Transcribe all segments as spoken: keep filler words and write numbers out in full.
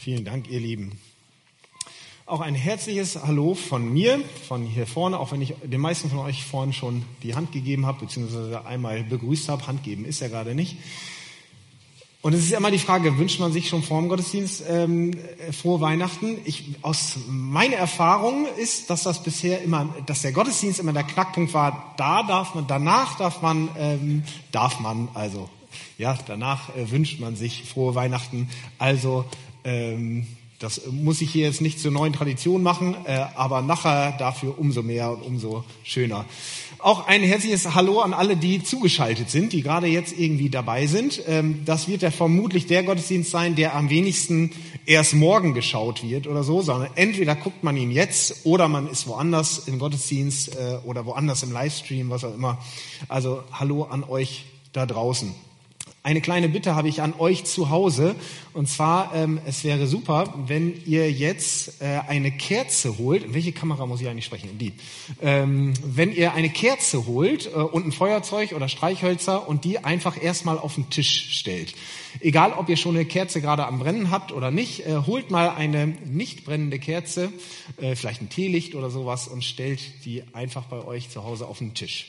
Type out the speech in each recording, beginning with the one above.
Vielen Dank, ihr Lieben. Auch ein herzliches Hallo von mir, von hier vorne, auch wenn ich den meisten von euch vorhin schon die Hand gegeben habe, beziehungsweise einmal begrüßt habe. Hand geben ist ja gerade nicht. Und es ist ja immer die Frage, wünscht man sich schon vor dem Gottesdienst ähm, frohe Weihnachten? Ich, aus meiner Erfahrung ist, dass das bisher immer, dass der Gottesdienst immer der Knackpunkt war. Da darf man, danach darf man, ähm, darf man, also ja, danach äh, wünscht man sich frohe Weihnachten. Also ähm, das muss ich hier jetzt nicht zur neuen Tradition machen, äh, aber nachher dafür umso mehr und umso schöner. Auch ein herzliches Hallo an alle, die zugeschaltet sind, die gerade jetzt irgendwie dabei sind. Ähm, das wird ja vermutlich der Gottesdienst sein, der am wenigsten erst morgen geschaut wird oder so, sondern entweder guckt man ihn jetzt oder man ist woanders im Gottesdienst äh, oder woanders im Livestream, was auch immer. Also Hallo an euch da draußen. Eine kleine Bitte habe ich an euch zu Hause, und zwar, ähm, es wäre super, wenn ihr jetzt äh, eine Kerze holt. In welche Kamera muss ich eigentlich sprechen? In die. Ähm, wenn ihr eine Kerze holt äh, und ein Feuerzeug oder Streichhölzer und die einfach erstmal auf den Tisch stellt. Egal, ob ihr schon eine Kerze gerade am Brennen habt oder nicht, äh, holt mal eine nicht brennende Kerze, äh, vielleicht ein Teelicht oder sowas, und stellt die einfach bei euch zu Hause auf den Tisch.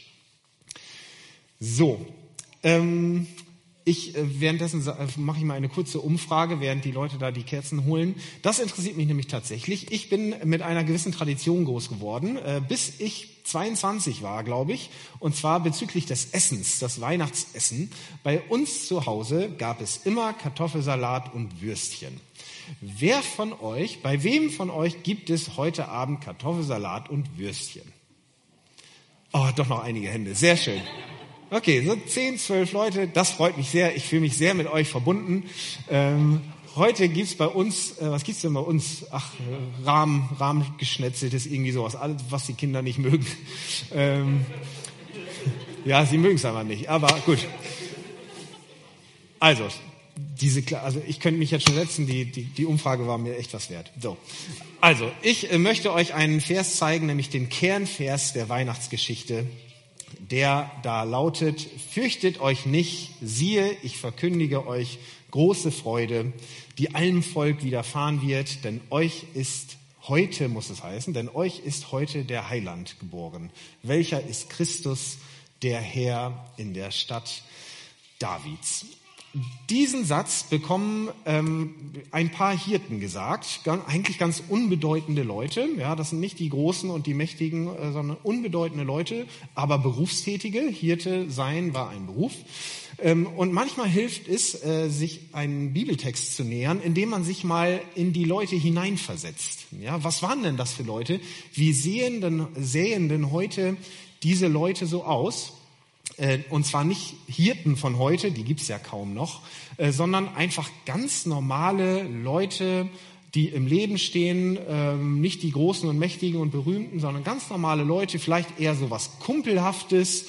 So, ähm... Ich, währenddessen mache ich mal eine kurze Umfrage, während die Leute da die Kerzen holen. Das interessiert mich nämlich tatsächlich. Ich bin mit einer gewissen Tradition groß geworden, bis ich zweiundzwanzig war, glaube ich. Und zwar bezüglich des Essens, das Weihnachtsessen. Bei uns zu Hause gab es immer Kartoffelsalat und Würstchen. Wer von euch, bei wem von euch gibt es heute Abend Kartoffelsalat und Würstchen? Oh, doch noch einige Hände. Sehr schön. Okay, so zehn, zwölf Leute, das freut mich sehr. Ich fühle mich sehr mit euch verbunden. Ähm, heute gibt's bei uns, äh, was gibt's denn bei uns? Ach, äh, Rahmen, Rahmengeschnetzeltes, irgendwie sowas, alles, was die Kinder nicht mögen. Ähm, ja, sie mögen es aber nicht, aber gut. Also, diese, also ich könnte mich jetzt schon setzen, die, die, die Umfrage war mir echt was wert. So, also, ich äh, möchte euch einen Vers zeigen, nämlich den Kernvers der Weihnachtsgeschichte, der da lautet: Fürchtet euch nicht, siehe, ich verkündige euch große Freude, die allem Volk widerfahren wird, denn euch ist heute, muss es heißen, denn euch ist heute der Heiland geboren. Welcher ist Christus, der Herr in der Stadt Davids? Diesen Satz bekommen ähm, ein paar Hirten gesagt, ganz, eigentlich ganz unbedeutende Leute. Ja, das sind nicht die Großen und die Mächtigen, äh, sondern unbedeutende Leute, aber Berufstätige. Hirte sein war ein Beruf. Ähm, und manchmal hilft es, äh, sich einen Bibeltext zu nähern, indem man sich mal in die Leute hineinversetzt. Ja, was waren denn das für Leute? Wie sehen denn, sähen denn heute diese Leute so aus? Und zwar nicht Hirten von heute, die gibt's ja kaum noch, sondern einfach ganz normale Leute, die im Leben stehen, nicht die Großen und Mächtigen und Berühmten, sondern ganz normale Leute, vielleicht eher so was Kumpelhaftes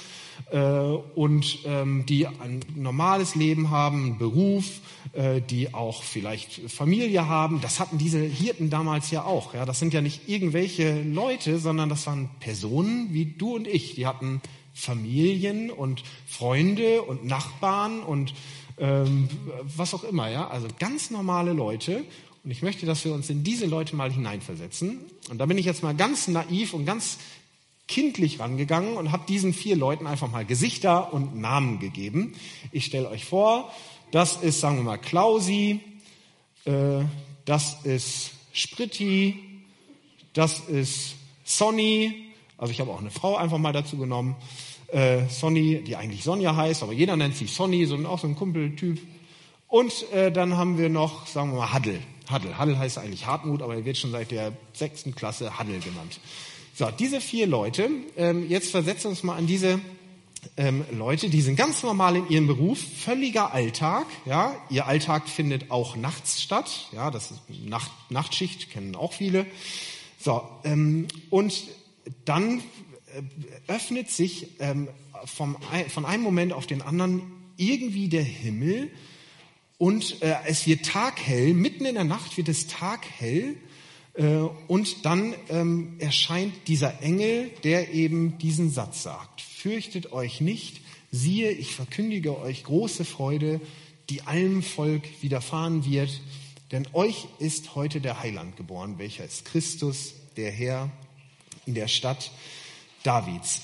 und die ein normales Leben haben, einen Beruf, die auch vielleicht Familie haben. Das hatten diese Hirten damals ja auch. Ja, das sind ja nicht irgendwelche Leute, sondern das waren Personen wie du und ich. Die hatten Familien und Freunde und Nachbarn und ähm, was auch immer, ja, also ganz normale Leute. Und ich möchte, dass wir uns in diese Leute mal hineinversetzen. Und da bin ich jetzt mal ganz naiv und ganz kindlich rangegangen und habe diesen vier Leuten einfach mal Gesichter und Namen gegeben. Ich stelle euch vor, das ist, sagen wir mal, Klausi, äh, das ist Spritti, das ist Sonny. Also ich habe auch eine Frau einfach mal dazu genommen, äh, Sonny, die eigentlich Sonja heißt, aber jeder nennt sie Sonny, so auch so ein Kumpeltyp. Und äh, dann haben wir noch, sagen wir mal, Haddel. Haddel. Haddel heißt eigentlich Hartmut, aber er wird schon seit der sechsten Klasse Haddel genannt. So, diese vier Leute, ähm, jetzt versetzen wir uns mal an diese ähm, Leute, die sind ganz normal in ihrem Beruf, völliger Alltag. Ja, ihr Alltag findet auch nachts statt. Ja, das ist Nacht, Nachtschicht, kennen auch viele. So, ähm, und dann öffnet sich ähm, vom, von einem Moment auf den anderen irgendwie der Himmel und äh, es wird taghell, mitten in der Nacht wird es taghell äh, und dann ähm, erscheint dieser Engel, der eben diesen Satz sagt: Fürchtet euch nicht, siehe, ich verkündige euch große Freude, die allem Volk widerfahren wird, denn euch ist heute der Heiland geboren, welcher ist Christus, der Herr, in der Stadt Davids.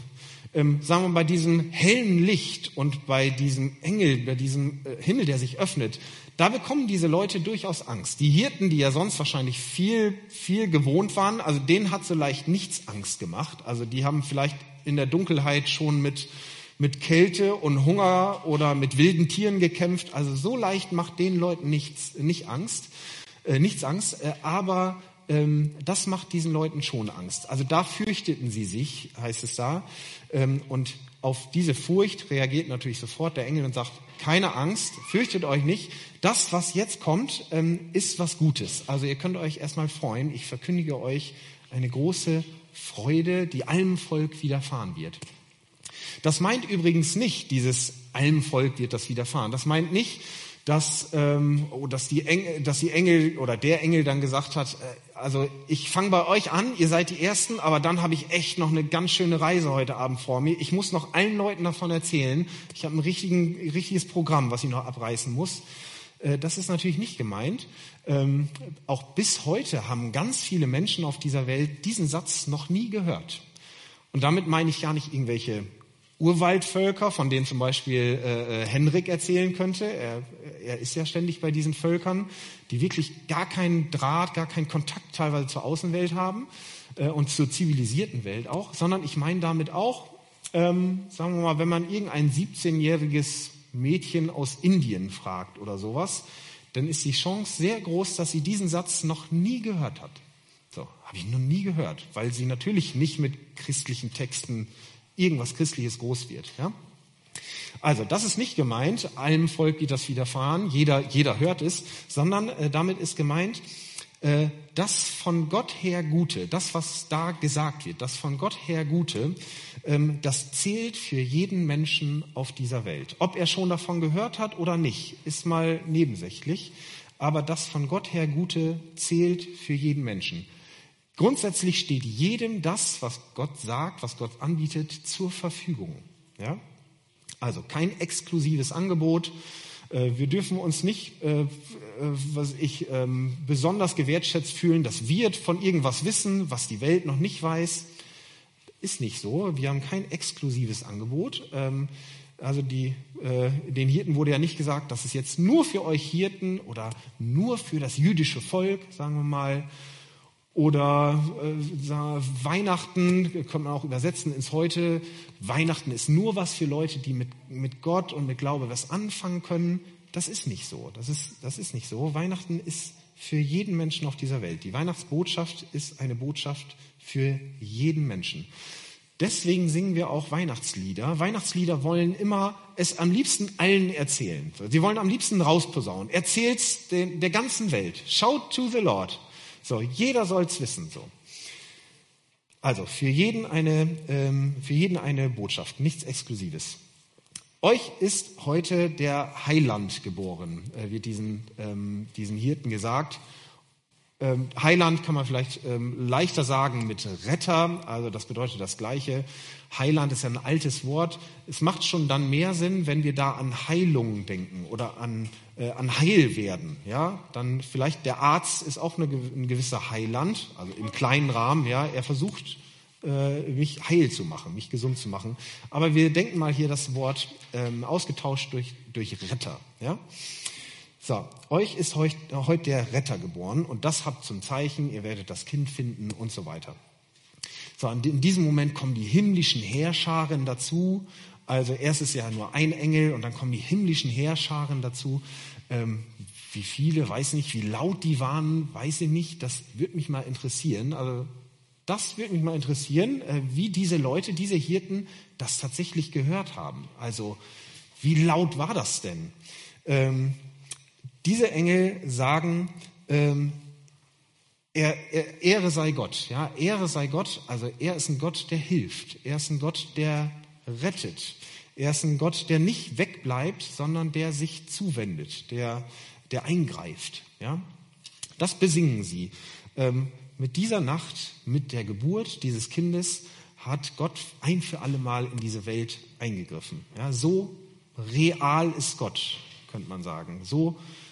Ähm, sagen wir, bei diesem hellen Licht und bei diesem Engel, bei diesem äh, Himmel, der sich öffnet, da bekommen diese Leute durchaus Angst. Die Hirten, die ja sonst wahrscheinlich viel, viel gewohnt waren, also denen hat so leicht nichts Angst gemacht. Also die haben vielleicht in der Dunkelheit schon mit, mit Kälte und Hunger oder mit wilden Tieren gekämpft. Also so leicht macht den Leuten nichts, nicht Angst, äh, nichts Angst, äh, aber ähm, das macht diesen Leuten schon Angst. Also da fürchteten sie sich, heißt es da. Ähm, und auf diese Furcht reagiert natürlich sofort der Engel und sagt, keine Angst, fürchtet euch nicht. Das, was jetzt kommt, ist was Gutes. Also ihr könnt euch erstmal freuen. Ich verkündige euch eine große Freude, die allem Volk widerfahren wird. Das meint übrigens nicht, dieses allem Volk wird das widerfahren. Das meint nicht, dass, ähm, dass, die Engel, dass die Engel oder der Engel dann gesagt hat, äh, also ich fange bei euch an, ihr seid die Ersten, aber dann habe ich echt noch eine ganz schöne Reise heute Abend vor mir. Ich muss noch allen Leuten davon erzählen. Ich habe ein richtigen, richtiges Programm, was ich noch abreißen muss. Äh, das ist natürlich nicht gemeint. Ähm, auch bis heute haben ganz viele Menschen auf dieser Welt diesen Satz noch nie gehört. Und damit meine ich gar nicht irgendwelche Urwaldvölker, von denen zum Beispiel äh, Henrik erzählen könnte. Er, er ist ja ständig bei diesen Völkern, die wirklich gar keinen Draht, gar keinen Kontakt teilweise zur Außenwelt haben äh, und zur zivilisierten Welt auch, sondern ich meine damit auch, ähm, sagen wir mal, wenn man irgendein siebzehnjähriges Mädchen aus Indien fragt oder sowas, dann ist die Chance sehr groß, dass sie diesen Satz noch nie gehört hat. So, habe ich noch nie gehört, weil sie natürlich nicht mit christlichen Texten irgendwas Christliches groß wird. Ja? Also das ist nicht gemeint, allem Volk wird das widerfahren, jeder, jeder hört es, sondern äh, damit ist gemeint, äh, das von Gott her Gute, das, was da gesagt wird, das von Gott her Gute, ähm, das zählt für jeden Menschen auf dieser Welt. Ob er schon davon gehört hat oder nicht, ist mal nebensächlich, aber das von Gott her Gute zählt für jeden Menschen. Grundsätzlich steht jedem das, was Gott sagt, was Gott anbietet, zur Verfügung. Ja? Also kein exklusives Angebot. Wir dürfen uns nicht, was ich, besonders gewertschätzt fühlen, dass wir von irgendwas wissen, was die Welt noch nicht weiß. Ist nicht so. Wir haben kein exklusives Angebot. Also die, den Hirten wurde ja nicht gesagt, das ist jetzt nur für euch Hirten oder nur für das jüdische Volk, sagen wir mal. Oder äh, Weihnachten, kann man auch übersetzen ins Heute. Weihnachten ist nur was für Leute, die mit, mit Gott und mit Glaube was anfangen können. Das ist nicht so. Das ist, das ist nicht so. Weihnachten ist für jeden Menschen auf dieser Welt. Die Weihnachtsbotschaft ist eine Botschaft für jeden Menschen. Deswegen singen wir auch Weihnachtslieder. Weihnachtslieder wollen immer es am liebsten allen erzählen. Sie wollen am liebsten rausposaunen. Erzählt's der ganzen Welt. Shout to the Lord. So, jeder soll's wissen. So, also für jeden eine, ähm, für jeden eine Botschaft, nichts Exklusives. Euch ist heute der Heiland geboren, äh, wird diesen ähm, diesen Hirten gesagt. Ähm, Heiland kann man vielleicht ähm, leichter sagen mit Retter, also das bedeutet das Gleiche. Heiland ist ja ein altes Wort. Es macht schon dann mehr Sinn, wenn wir da an Heilung denken oder an, äh, an Heilwerden. Ja? Dann vielleicht der Arzt ist auch eine, ein gewisser Heiland, also im kleinen Rahmen. Ja? Er versucht, äh, mich heil zu machen, mich gesund zu machen. Aber wir denken mal hier das Wort ähm, ausgetauscht durch, durch Retter. Ja? So, euch ist heute, heute der Retter geboren und das habt zum Zeichen, ihr werdet das Kind finden und so weiter. So, in diesem Moment kommen die himmlischen Heerscharen dazu. Also erst ist ja nur ein Engel und dann kommen die himmlischen Heerscharen dazu. Ähm, wie viele, weiß nicht, wie laut die waren, weiß ich nicht. Das würde mich mal interessieren. Also das würde mich mal interessieren, äh, wie diese Leute, diese Hirten das tatsächlich gehört haben. Also wie laut war das denn? Ähm, diese Engel sagen, ähm, Er, er, Ehre sei Gott, ja, Ehre sei Gott, also er ist ein Gott, der hilft, er ist ein Gott, der rettet, er ist ein Gott, der nicht wegbleibt, sondern der sich zuwendet, der, der eingreift, ja. Das besingen sie. Ähm, mit dieser Nacht, mit der Geburt dieses Kindes, hat Gott ein für alle Mal in diese Welt eingegriffen, ja. So real ist Gott, könnte man sagen, so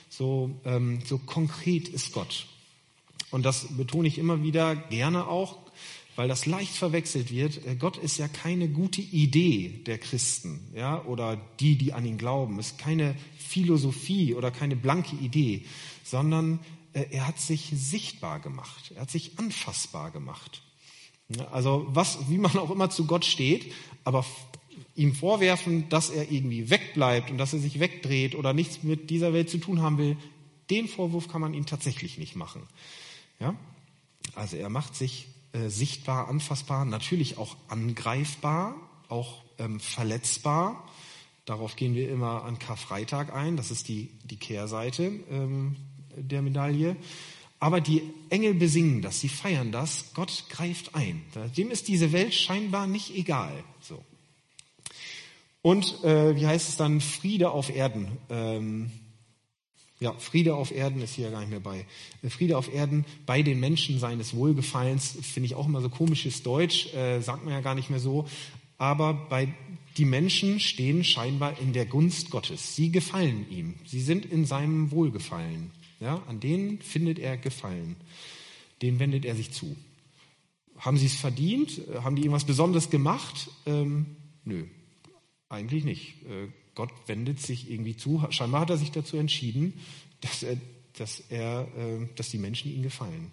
so, ähm, so konkret ist Gott. Und das betone ich immer wieder gerne auch, weil das leicht verwechselt wird. Gott ist ja keine gute Idee der Christen, ja, oder die, die an ihn glauben. Es ist keine Philosophie oder keine blanke Idee, sondern äh, er hat sich sichtbar gemacht. Er hat sich anfassbar gemacht. Ja, also was, wie man auch immer zu Gott steht, aber ihm vorwerfen, dass er irgendwie wegbleibt und dass er sich wegdreht oder nichts mit dieser Welt zu tun haben will, den Vorwurf kann man ihm tatsächlich nicht machen. Ja? Also er macht sich äh, sichtbar, anfassbar, natürlich auch angreifbar, auch ähm, verletzbar. Darauf gehen wir immer an Karfreitag ein. Das ist die, die Kehrseite ähm, der Medaille. Aber die Engel besingen das, sie feiern das. Gott greift ein. Dem ist diese Welt scheinbar nicht egal. So. Und äh, wie heißt es dann? Friede auf Erden. Ähm, Ja, Friede auf Erden ist hier gar nicht mehr bei. Friede auf Erden bei den Menschen seines Wohlgefallens, finde ich auch immer so komisches Deutsch, äh, sagt man ja gar nicht mehr so. Aber bei die Menschen stehen scheinbar in der Gunst Gottes. Sie gefallen ihm. Sie sind in seinem Wohlgefallen. Ja, an denen findet er Gefallen. Denen wendet er sich zu. Haben sie es verdient? Haben die irgendwas Besonderes gemacht? Ähm, nö, eigentlich nicht. Äh, Gott wendet sich irgendwie zu. Scheinbar hat er sich dazu entschieden, dass, er, dass, er, äh, dass die Menschen ihm gefallen.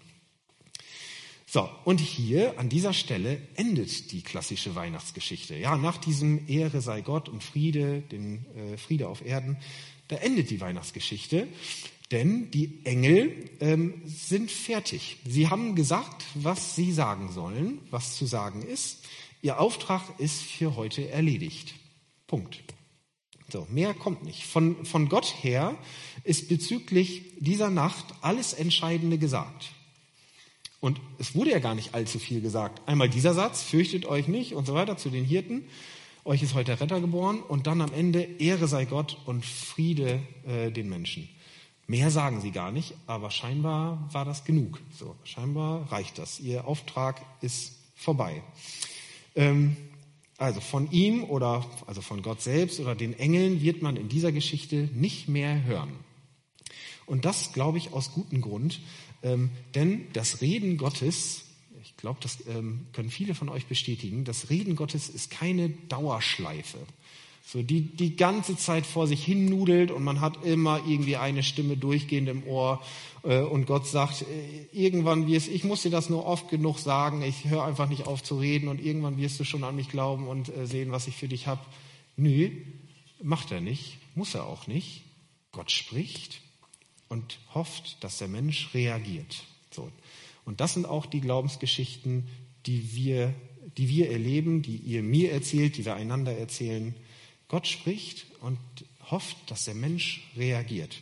So, und hier an dieser Stelle endet die klassische Weihnachtsgeschichte. Ja, nach diesem Ehre sei Gott und Friede, den äh, Friede auf Erden, da endet die Weihnachtsgeschichte, denn die Engel ähm, sind fertig. Sie haben gesagt, was sie sagen sollen, was zu sagen ist. Ihr Auftrag ist für heute erledigt. Punkt. So, mehr kommt nicht. Von, von Gott her ist bezüglich dieser Nacht alles Entscheidende gesagt. Und es wurde ja gar nicht allzu viel gesagt. Einmal dieser Satz, fürchtet euch nicht und so weiter zu den Hirten. Euch ist heute der Retter geboren. Und dann am Ende, Ehre sei Gott und Friede äh, den Menschen. Mehr sagen sie gar nicht, aber scheinbar war das genug. So, scheinbar reicht das. Ihr Auftrag ist vorbei. Ähm, Also von ihm oder also von Gott selbst oder den Engeln wird man in dieser Geschichte nicht mehr hören. Und das glaube ich aus gutem Grund, ähm, denn das Reden Gottes, ich glaube, das ähm, können viele von euch bestätigen, das Reden Gottes ist keine Dauerschleife, so die die ganze Zeit vor sich hin nudelt und man hat immer irgendwie eine Stimme durchgehend im Ohr äh, und Gott sagt, äh, irgendwann wirst, ich muss dir das nur oft genug sagen, ich höre einfach nicht auf zu reden und irgendwann wirst du schon an mich glauben und äh, sehen, was ich für dich habe. Nö, macht er nicht, muss er auch nicht. Gott spricht und hofft, dass der Mensch reagiert. So. Und das sind auch die Glaubensgeschichten, die wir, die wir erleben, die ihr mir erzählt, die wir einander erzählen. Gott spricht und hofft, dass der Mensch reagiert.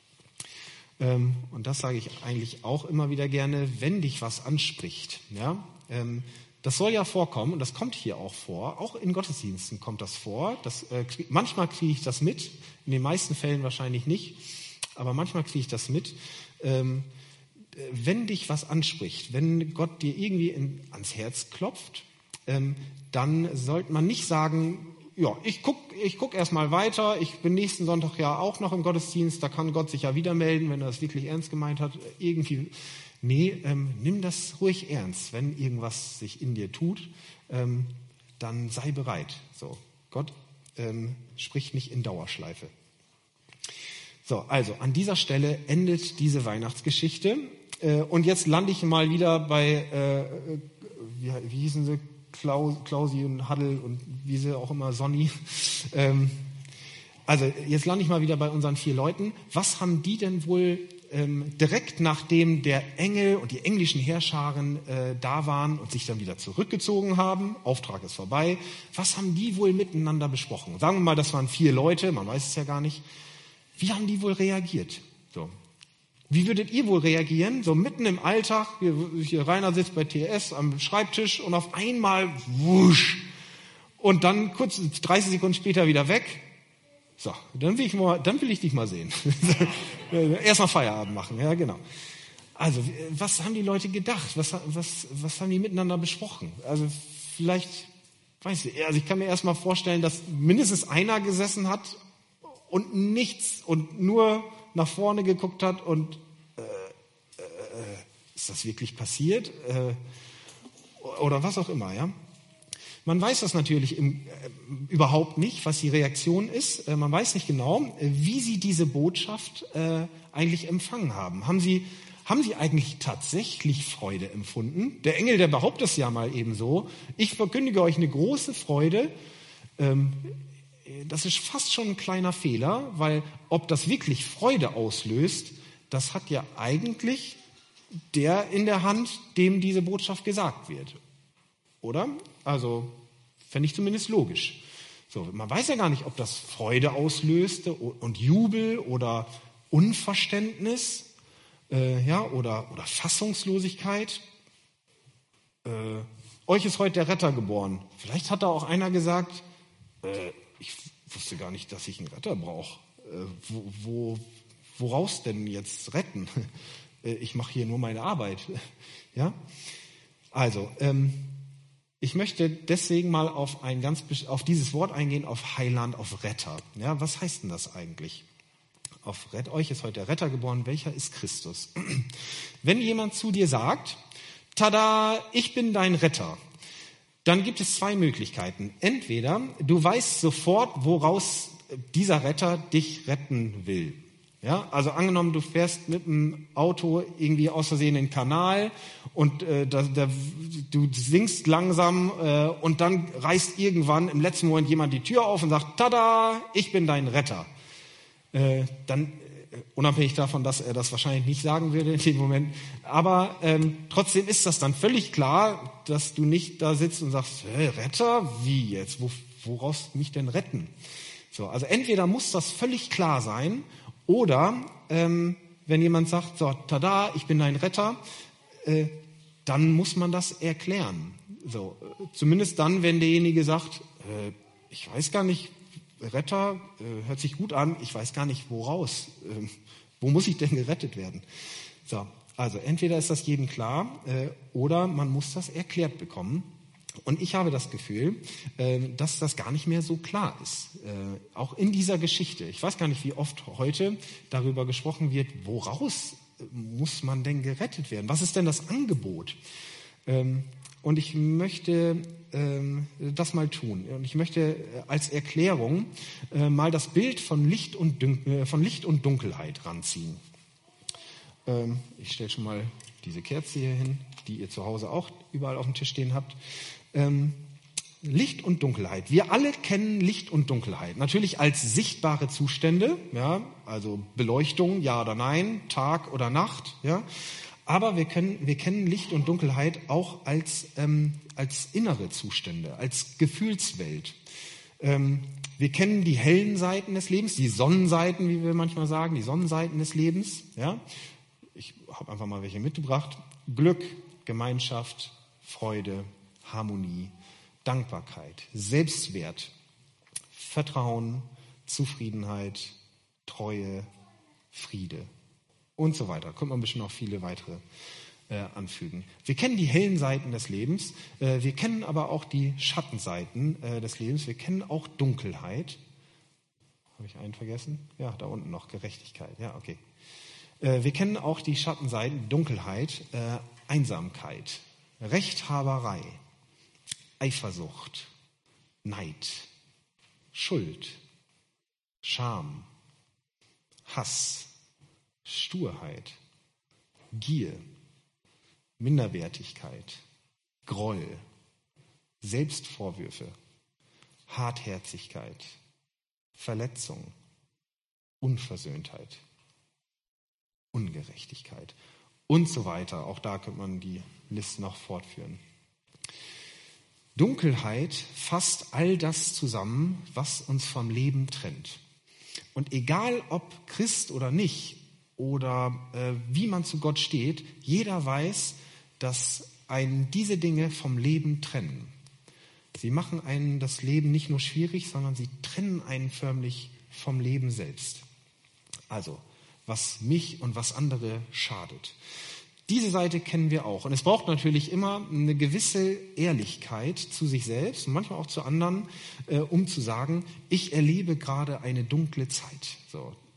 Ähm, und das sage ich eigentlich auch immer wieder gerne, wenn dich was anspricht. Ja? Ähm, das soll ja vorkommen und das kommt hier auch vor. Auch in Gottesdiensten kommt das vor. Das, äh, krieg, manchmal kriege ich das mit, in den meisten Fällen wahrscheinlich nicht, aber manchmal kriege ich das mit. Ähm, wenn dich was anspricht, wenn Gott dir irgendwie in, ans Herz klopft, ähm, dann sollte man nicht sagen, ja, ich guck, ich guck erst mal weiter. Ich bin nächsten Sonntag ja auch noch im Gottesdienst. Da kann Gott sich ja wieder melden, wenn er das wirklich ernst gemeint hat. Irgendwie, nee, ähm, nimm das ruhig ernst. Wenn irgendwas sich in dir tut, ähm, dann sei bereit. So, Gott ähm, spricht nicht in Dauerschleife. So, also an dieser Stelle endet diese Weihnachtsgeschichte. Äh, und jetzt lande ich mal wieder bei, äh, wie, wie hießen sie? Klaus, Klausi und Haddel und wie sie auch immer, Sonny. Ähm, also jetzt lande ich mal wieder bei unseren vier Leuten. Was haben die denn wohl ähm, direkt nachdem der Engel und die englischen Heerscharen äh, da waren und sich dann wieder zurückgezogen haben, Auftrag ist vorbei, was haben die wohl miteinander besprochen? Sagen wir mal, das waren vier Leute, man weiß es ja gar nicht. Wie haben die wohl reagiert? So. Wie würdet ihr wohl reagieren? So mitten im Alltag, hier, hier Rainer sitzt bei T S am Schreibtisch und auf einmal wusch und dann kurz dreißig Sekunden später wieder weg. So, dann will ich mal, dann will ich dich mal sehen. Erstmal Feierabend machen, ja genau. Also, was haben die Leute gedacht? Was, was, was haben die miteinander besprochen? Also vielleicht, weiß ich, also ich kann mir erst mal vorstellen, dass mindestens einer gesessen hat und nichts und nur nach vorne geguckt hat und äh, äh, ist das wirklich passiert? Äh, oder was auch immer, ja. Man weiß das natürlich im, äh, überhaupt nicht, was die Reaktion ist. Äh, man weiß nicht genau, äh, wie sie diese Botschaft äh, eigentlich empfangen haben. Haben sie, haben sie eigentlich tatsächlich Freude empfunden? Der Engel, der behauptet es ja mal eben so. Ich verkündige euch eine große Freude. Ähm, das ist fast schon ein kleiner Fehler, weil ob das wirklich Freude auslöst, das hat ja eigentlich der in der Hand, dem diese Botschaft gesagt wird. Oder? Also, fände ich zumindest logisch. So, man weiß ja gar nicht, ob das Freude auslöste und Jubel oder Unverständnis, äh, ja, oder, oder Fassungslosigkeit. Äh, euch ist heute der Retter geboren. Vielleicht hat da auch einer gesagt, äh, ich wusste gar nicht, dass ich einen Retter brauche. Äh, wo, wo, woraus denn jetzt retten? Äh, ich mache hier nur meine Arbeit. Ja? Also, ähm, ich möchte deswegen mal auf ein ganz auf dieses Wort eingehen, auf Heiland, auf Retter. Ja, was heißt denn das eigentlich? Auf Rett, euch ist heute der Retter geboren. Welcher ist Christus? Wenn jemand zu dir sagt, tada, ich bin dein Retter, dann gibt es zwei Möglichkeiten. Entweder du weißt sofort, woraus dieser Retter dich retten will. Ja, also angenommen, du fährst mit dem Auto irgendwie aus Versehen in den Kanal und äh, da, da, du sinkst langsam äh, und dann reißt irgendwann im letzten Moment jemand die Tür auf und sagt, tada, ich bin dein Retter. Äh, dann, äh, unabhängig davon, dass er das wahrscheinlich nicht sagen würde in dem Moment, aber ähm, trotzdem ist das dann völlig klar, dass du nicht da sitzt und sagst, hey, Retter, wie jetzt? Wo, woraus mich denn retten? So, also entweder muss das völlig klar sein, oder ähm, wenn jemand sagt, so, tada, ich bin dein Retter, äh, dann muss man das erklären. So, äh, zumindest dann, wenn derjenige sagt, äh, ich weiß gar nicht, Retter, äh, hört sich gut an, ich weiß gar nicht, woraus, äh, wo muss ich denn gerettet werden? So, also entweder ist das jedem klar, äh, oder man muss das erklärt bekommen. Und ich habe das Gefühl, dass das gar nicht mehr so klar ist, auch in dieser Geschichte. Ich weiß gar nicht, wie oft heute darüber gesprochen wird, woraus muss man denn gerettet werden? Was ist denn das Angebot? Und ich möchte das mal tun. Und ich möchte als Erklärung mal das Bild von Licht und, Dun- von Licht und Dunkelheit ranziehen. Ich stelle schon mal diese Kerze hier hin, die ihr zu Hause auch überall auf dem Tisch stehen habt. Ähm, Licht und Dunkelheit. Wir alle kennen Licht und Dunkelheit. Natürlich als sichtbare Zustände, ja, also Beleuchtung, ja oder nein, Tag oder Nacht, ja. Aber wir können, wir kennen Licht und Dunkelheit auch als, ähm, als innere Zustände, als Gefühlswelt. Ähm, wir kennen die hellen Seiten des Lebens, die Sonnenseiten, wie wir manchmal sagen, die Sonnenseiten des Lebens, ja. Ich habe einfach mal welche mitgebracht. Glück, Gemeinschaft, Freude, Harmonie, Dankbarkeit, Selbstwert, Vertrauen, Zufriedenheit, Treue, Friede und so weiter. Könnte man bestimmt noch viele weitere äh, anfügen. Wir kennen die hellen Seiten des Lebens, äh, wir kennen aber auch die Schattenseiten äh, des Lebens, wir kennen auch Dunkelheit. Habe ich einen vergessen? Ja, da unten noch Gerechtigkeit. Ja, okay. Äh, wir kennen auch die Schattenseiten, Dunkelheit, äh, Einsamkeit, Rechthaberei, Eifersucht, Neid, Schuld, Scham, Hass, Sturheit, Gier, Minderwertigkeit, Groll, Selbstvorwürfe, Hartherzigkeit, Verletzung, Unversöhntheit, Ungerechtigkeit und so weiter. Auch da könnte man die Liste noch fortführen. Dunkelheit fasst all das zusammen, was uns vom Leben trennt. Und egal ob Christ oder nicht oder äh, wie man zu Gott steht, jeder weiß, dass einen diese Dinge vom Leben trennen. Sie machen einen das Leben nicht nur schwierig, sondern sie trennen einen förmlich vom Leben selbst. Also, was mich und was andere schadet. Diese Seite kennen wir auch. Und es braucht natürlich immer eine gewisse Ehrlichkeit zu sich selbst und manchmal auch zu anderen, äh, um zu sagen, ich erlebe gerade eine dunkle Zeit. So.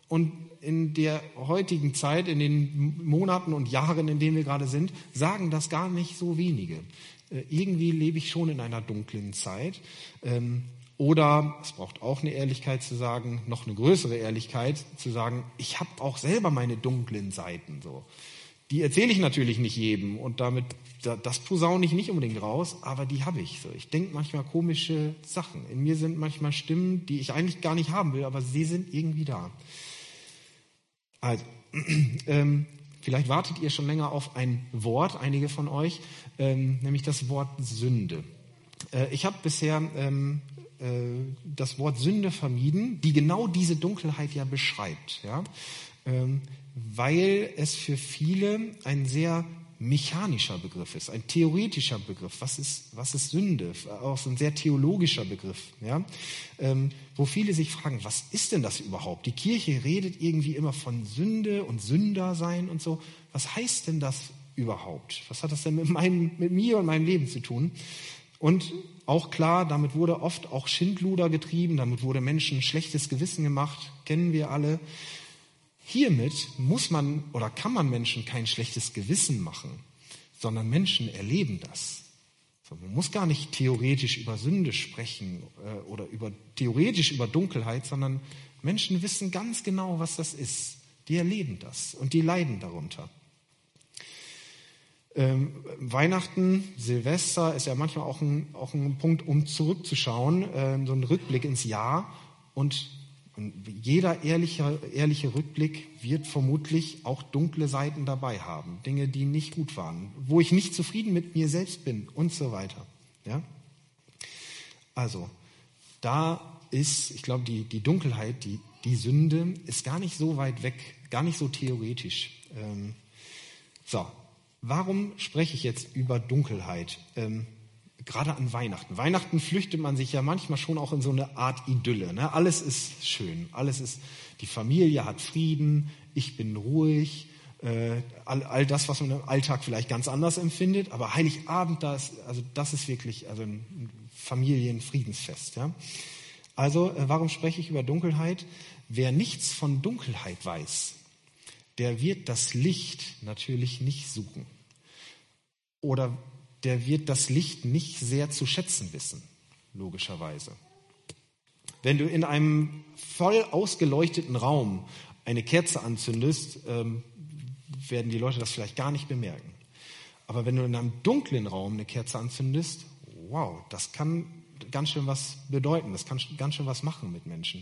Und in der heutigen Zeit, in den Monaten und Jahren, in denen wir gerade sind, sagen das gar nicht so wenige. Äh, irgendwie lebe ich schon in einer dunklen Zeit. Ähm, oder, es braucht auch eine Ehrlichkeit zu sagen, noch eine größere Ehrlichkeit zu sagen, ich habe auch selber meine dunklen Seiten. So. Die erzähle ich natürlich nicht jedem und damit, das posaune ich nicht unbedingt raus, aber die habe ich. So. Ich denke manchmal komische Sachen. In mir sind manchmal Stimmen, die ich eigentlich gar nicht haben will, aber sie sind irgendwie da. Also, ähm, vielleicht wartet ihr schon länger auf ein Wort, einige von euch, ähm, nämlich das Wort Sünde. Äh, ich habe bisher ähm, äh, das Wort Sünde vermieden, die genau diese Dunkelheit ja beschreibt, ja, ähm, weil es für viele ein sehr mechanischer Begriff ist, ein theoretischer Begriff. Was ist, was ist Sünde? Auch so ein sehr theologischer Begriff, ja? Ähm, wo viele sich fragen, was ist denn das überhaupt? Die Kirche redet irgendwie immer von Sünde und Sünder sein und so. Was heißt denn das überhaupt? Was hat das denn mit, meinem, mit mir und meinem Leben zu tun? Und auch klar, damit wurde oft auch Schindluder getrieben, damit wurde Menschen schlechtes Gewissen gemacht, kennen wir alle. Hiermit muss man oder kann man Menschen kein schlechtes Gewissen machen, sondern Menschen erleben das. So, man muss gar nicht theoretisch über Sünde sprechen äh, oder über, theoretisch über Dunkelheit, sondern Menschen wissen ganz genau, was das ist. Die erleben das und die leiden darunter. Ähm, Weihnachten, Silvester ist ja manchmal auch ein, auch ein Punkt, um zurückzuschauen, äh, so ein Rückblick ins Jahr. Und Und jeder ehrliche, ehrliche Rückblick wird vermutlich auch dunkle Seiten dabei haben. Dinge, die nicht gut waren, wo ich nicht zufrieden mit mir selbst bin und so weiter. Ja? Also, da ist, ich glaube, die, die Dunkelheit, die, die Sünde ist gar nicht so weit weg, gar nicht so theoretisch. Ähm, so, warum spreche ich jetzt über Dunkelheit? Ähm, Gerade an Weihnachten. Weihnachten flüchtet man sich ja manchmal schon auch in so eine Art Idylle. Ne? Alles ist schön, alles ist, die Familie hat Frieden, ich bin ruhig, äh, all, all das, was man im Alltag vielleicht ganz anders empfindet, aber Heiligabend, das, also das ist wirklich also ein Familienfriedensfest. Ja? Also, äh, warum spreche ich über Dunkelheit? Wer nichts von Dunkelheit weiß, der wird das Licht natürlich nicht suchen. Oder der wird das Licht nicht sehr zu schätzen wissen, logischerweise. Wenn du in einem voll ausgeleuchteten Raum eine Kerze anzündest, ähm, werden die Leute das vielleicht gar nicht bemerken. Aber wenn du in einem dunklen Raum eine Kerze anzündest, wow, das kann ganz schön was bedeuten, das kann ganz schön was machen mit Menschen.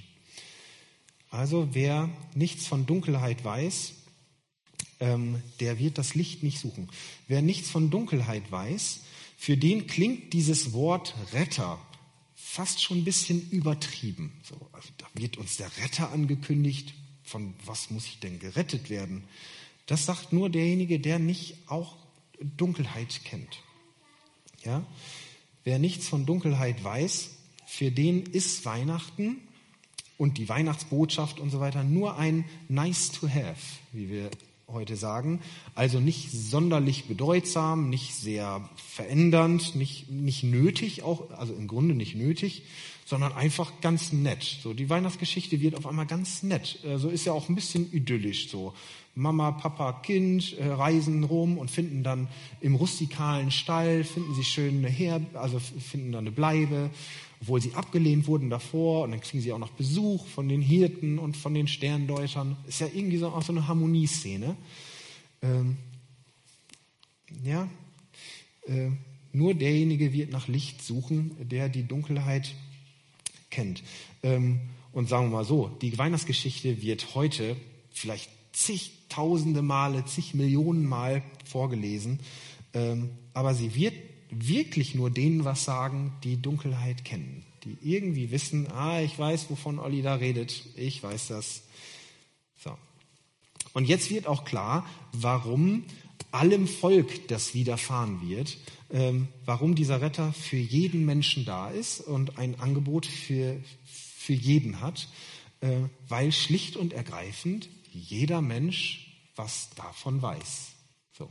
Also wer nichts von Dunkelheit weiß, Ähm, der wird das Licht nicht suchen. Wer nichts von Dunkelheit weiß, für den klingt dieses Wort Retter fast schon ein bisschen übertrieben. So, also da wird uns der Retter angekündigt. Von was muss ich denn gerettet werden? Das sagt nur derjenige, der nicht auch Dunkelheit kennt. Ja? Wer nichts von Dunkelheit weiß, für den ist Weihnachten und die Weihnachtsbotschaft und so weiter nur ein nice to have, wie wir heute sagen, also nicht sonderlich bedeutsam, nicht sehr verändernd, nicht, nicht nötig, auch, also im Grunde nicht nötig, sondern einfach ganz nett. So, die Weihnachtsgeschichte wird auf einmal ganz nett. So also ist ja auch ein bisschen idyllisch. So Mama, Papa, Kind äh, reisen rum und finden dann im rustikalen Stall, finden sie schön eine Herbe, also finden dann eine Bleibe, obwohl sie abgelehnt wurden davor, und dann kriegen sie auch noch Besuch von den Hirten und von den Sterndeutern. Ist ja irgendwie so, auch so eine Harmonieszene. Ähm, ja, äh, nur derjenige wird nach Licht suchen, der die Dunkelheit kennt. Ähm, und sagen wir mal so, die Weihnachtsgeschichte wird heute vielleicht zigtausende Male, zig Millionen Mal vorgelesen, ähm, aber sie wird wirklich nur denen was sagen, die Dunkelheit kennen, die irgendwie wissen, ah, ich weiß, wovon Olli da redet, ich weiß das. So. Und jetzt wird auch klar, warum allem Volk das widerfahren wird, ähm, warum dieser Retter für jeden Menschen da ist und ein Angebot für, für jeden hat, äh, weil schlicht und ergreifend jeder Mensch was davon weiß. So.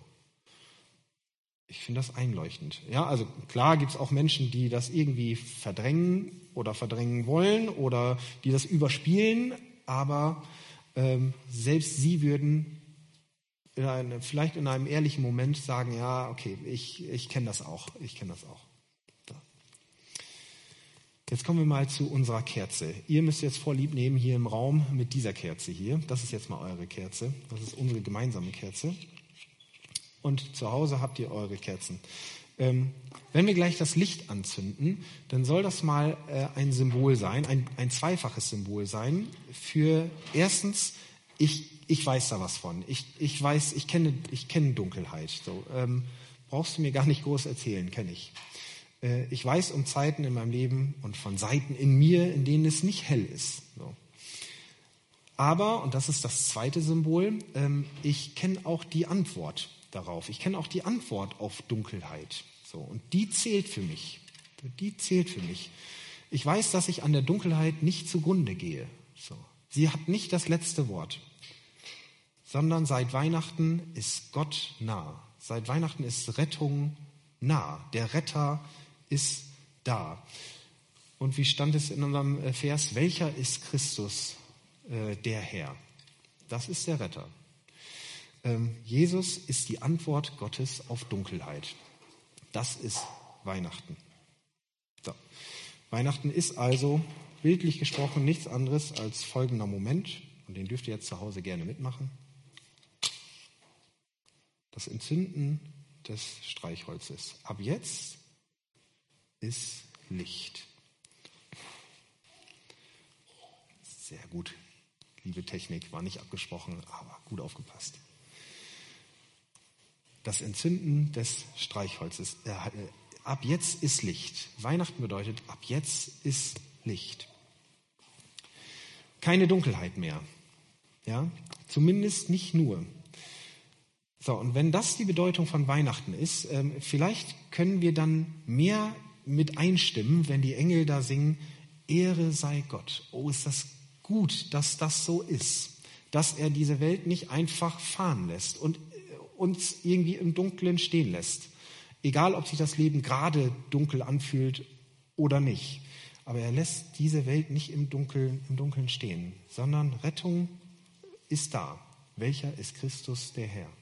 Ich finde das einleuchtend. Ja, also klar gibt es auch Menschen, die das irgendwie verdrängen oder verdrängen wollen oder die das überspielen, aber ähm, selbst sie würden in einem, vielleicht in einem ehrlichen Moment sagen, ja, okay, ich, ich kenne das auch, ich kenne das auch. So. Jetzt kommen wir mal zu unserer Kerze. Ihr müsst jetzt vorlieb nehmen hier im Raum mit dieser Kerze hier. Das ist jetzt mal eure Kerze. Das ist unsere gemeinsame Kerze. Und zu Hause habt ihr eure Kerzen. Ähm, wenn wir gleich das Licht anzünden, dann soll das mal äh, ein Symbol sein, ein, ein zweifaches Symbol sein für erstens, ich, ich weiß da was von. Ich, ich weiß, ich kenne, ich kenne Dunkelheit. So, ähm, brauchst du mir gar nicht groß erzählen, kenne ich. Äh, ich weiß um Zeiten in meinem Leben und von Seiten in mir, in denen es nicht hell ist. So. Aber, und das ist das zweite Symbol, ähm, ich kenne auch die Antwort darauf. Ich kenne auch die Antwort auf Dunkelheit. So, und die zählt für mich. Die zählt für mich. Ich weiß, dass ich an der Dunkelheit nicht zugrunde gehe. So. Sie hat nicht das letzte Wort. Sondern seit Weihnachten ist Gott nah. Seit Weihnachten ist Rettung nah. Der Retter ist da. Und wie stand es in unserem Vers? Welcher ist Christus, äh, der Herr? Das ist der Retter. Jesus ist die Antwort Gottes auf Dunkelheit. Das ist Weihnachten. So. Weihnachten ist also, bildlich gesprochen, nichts anderes als folgender Moment, und den dürft ihr jetzt zu Hause gerne mitmachen. Das Entzünden des Streichholzes. Ab jetzt ist Licht. Sehr gut. Liebe Technik, war nicht abgesprochen, aber gut aufgepasst. Das Entzünden des Streichholzes. Äh, ab jetzt ist Licht. Weihnachten bedeutet, ab jetzt ist Licht. Keine Dunkelheit mehr. Ja? Zumindest nicht nur. So, und wenn das die Bedeutung von Weihnachten ist, ähm, vielleicht können wir dann mehr mit einstimmen, wenn die Engel da singen, Ehre sei Gott. Oh, ist das gut, dass das so ist. Dass er diese Welt nicht einfach fahren lässt und uns irgendwie im Dunkeln stehen lässt. Egal, ob sich das Leben gerade dunkel anfühlt oder nicht. Aber er lässt diese Welt nicht im Dunkeln, im Dunkeln stehen, sondern Rettung ist da. Welcher ist Christus, der Herr?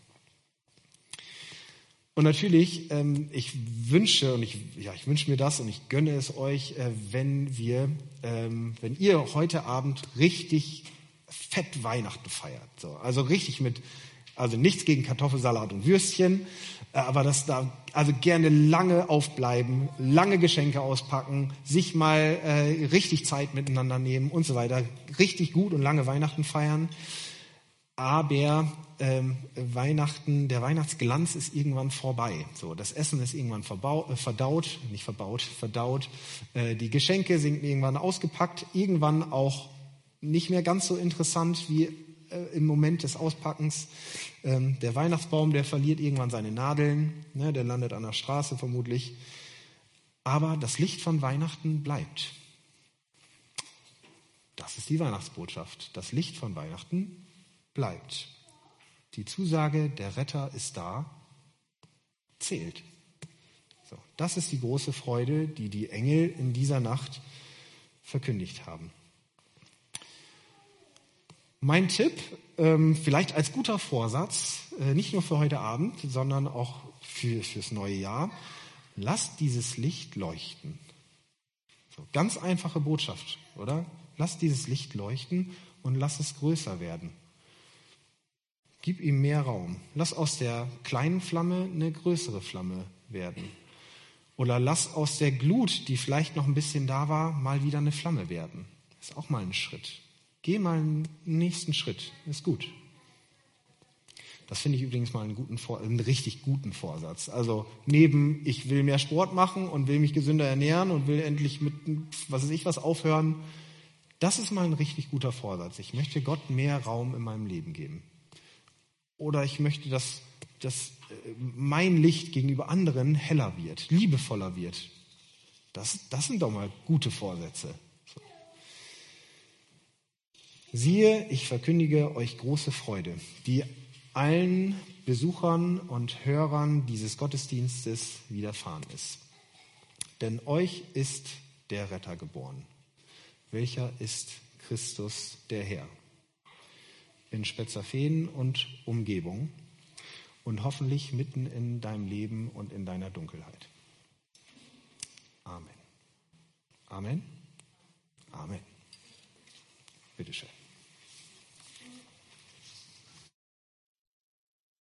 Und natürlich, ähm, ich wünsche und ich, ja, ich wünsche mir das und ich gönne es euch, äh, wenn wir, ähm, wenn ihr heute Abend richtig fett Weihnachten feiert. So, also richtig mit Also nichts gegen Kartoffelsalat und Würstchen, aber dass da also gerne lange aufbleiben, lange Geschenke auspacken, sich mal äh, richtig Zeit miteinander nehmen und so weiter, richtig gut und lange Weihnachten feiern. Aber ähm, Weihnachten, der Weihnachtsglanz ist irgendwann vorbei. So, das Essen ist irgendwann verbau, äh, verdaut, nicht verbaut, verdaut. Äh, die Geschenke sind irgendwann ausgepackt, irgendwann auch nicht mehr ganz so interessant wie im Moment des Auspackens. Ähm, der Weihnachtsbaum, der verliert irgendwann seine Nadeln, ne, der landet an der Straße vermutlich. Aber das Licht von Weihnachten bleibt. Das ist die Weihnachtsbotschaft. Das Licht von Weihnachten bleibt. Die Zusage, der Retter ist da, zählt. So, das ist die große Freude, die die Engel in dieser Nacht verkündigt haben. Mein Tipp, ähm, vielleicht als guter Vorsatz, äh, nicht nur für heute Abend, sondern auch für, fürs neue Jahr, lasst dieses Licht leuchten. So, ganz einfache Botschaft, oder? Lasst dieses Licht leuchten und lass es größer werden. Gib ihm mehr Raum. Lass aus der kleinen Flamme eine größere Flamme werden. Oder lass aus der Glut, die vielleicht noch ein bisschen da war, mal wieder eine Flamme werden. Das ist auch mal ein Schritt. Geh mal einen nächsten Schritt, ist gut. Das finde ich übrigens mal einen, guten, einen richtig guten Vorsatz. Also neben, ich will mehr Sport machen und will mich gesünder ernähren und will endlich mit, was weiß ich was, aufhören. Das ist mal ein richtig guter Vorsatz. Ich möchte Gott mehr Raum in meinem Leben geben. Oder ich möchte, dass, dass mein Licht gegenüber anderen heller wird, liebevoller wird. Das, das sind doch mal gute Vorsätze. Siehe, ich verkündige euch große Freude, die allen Besuchern und Hörern dieses Gottesdienstes widerfahren ist. Denn euch ist der Retter geboren. Welcher ist Christus, der Herr? in Spetzerfehn und Umgebung und hoffentlich mitten in deinem Leben und in deiner Dunkelheit. Amen. Amen.